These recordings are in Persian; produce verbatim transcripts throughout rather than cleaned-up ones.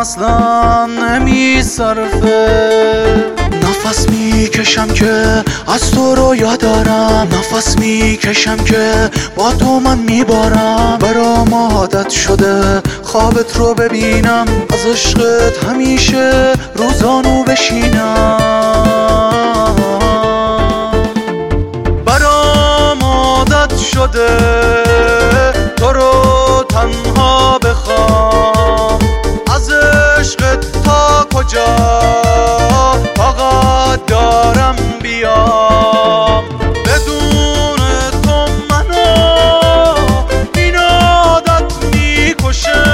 اصلا نمیصرفه. نفس میکشم که از تو رو یادارم، نفس میکشم که با تو من میبارم. برام عادت شده خوابت رو ببینم، از عشقت همیشه روزانو بشینم. برام عادت شده تو رو تنها بخوام، از عشقت تا کجا طاقت دارم بیام. بدون تو منو این عادت میکشه،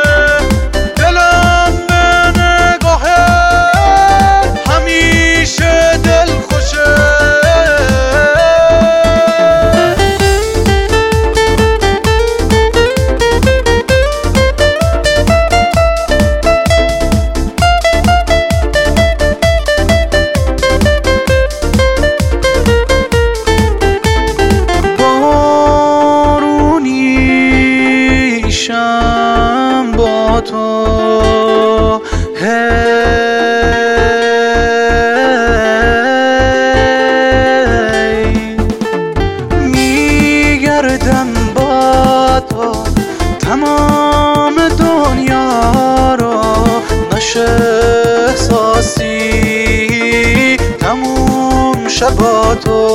دلم به نگاهت همیشه دل خوشه. با تو هی میگردم با تو تمام دنیا رو، نشه احساسی تموم شب با تو.